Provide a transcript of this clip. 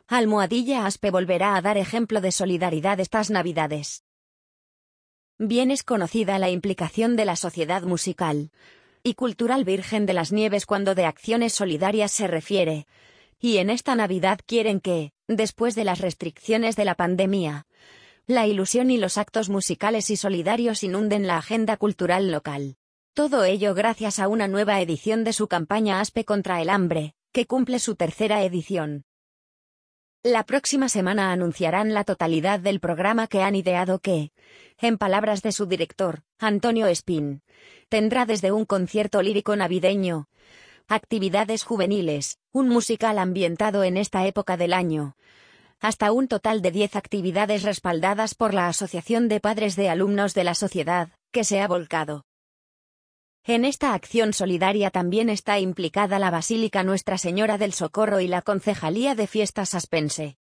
Almohadilla Aspe volverá a dar ejemplo de solidaridad estas Navidades. Bien es conocida la implicación de la Sociedad Musical y Cultural Virgen de las Nieves cuando de acciones solidarias se refiere, y en esta Navidad quieren que, después de las restricciones de la pandemia, la ilusión y los actos musicales y solidarios inunden la agenda cultural local. Todo ello gracias a una nueva edición de su campaña Aspe contra el hambre, que cumple su tercera edición. La próxima semana anunciarán la totalidad del programa que han ideado que, en palabras de su director, Antonio Espín, tendrá desde un concierto lírico navideño, actividades juveniles, un musical ambientado en esta época del año, hasta un total de 10 actividades respaldadas por la Asociación de Padres de Alumnos de la Sociedad, que se ha volcado. En esta acción solidaria también está implicada la Basílica Nuestra Señora del Socorro y la Concejalía de Fiestas Aspense.